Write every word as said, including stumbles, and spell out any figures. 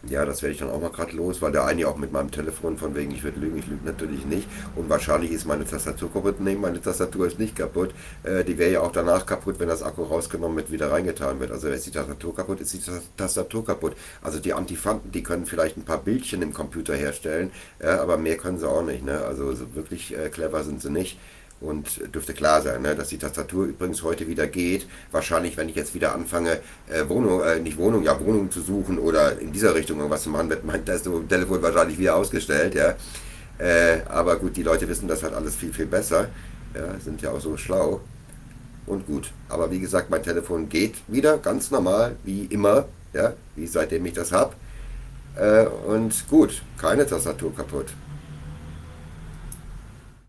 Ja, das werde ich dann auch mal gerade los, weil der eine auch mit meinem Telefon von wegen, ich würde lügen, ich lüge natürlich nicht. Und wahrscheinlich ist meine Tastatur kaputt. Nee, meine Tastatur ist nicht kaputt. Äh, die wäre ja auch danach kaputt, wenn das Akku rausgenommen wird, wieder reingetan wird. Also ist die Tastatur kaputt, ist die Tastatur kaputt. Also die Antifanten, die können vielleicht ein paar Bildchen im Computer herstellen, äh, aber mehr können sie auch nicht. Ne? Also so wirklich äh, clever sind sie nicht. Und dürfte klar sein, ne, dass die Tastatur übrigens heute wieder geht. Wahrscheinlich, wenn ich jetzt wieder anfange, äh, Wohnung, äh, nicht Wohnung, ja Wohnung zu suchen oder in dieser Richtung irgendwas zu machen, wird mein Telefon wahrscheinlich wieder ausgestellt. Ja. Äh, aber gut, die Leute wissen das halt alles viel, viel besser. Ja, sind ja auch so schlau. Und gut. Aber wie gesagt, mein Telefon geht wieder ganz normal, wie immer. Ja, wie seitdem ich das habe. Äh, und gut, keine Tastatur kaputt.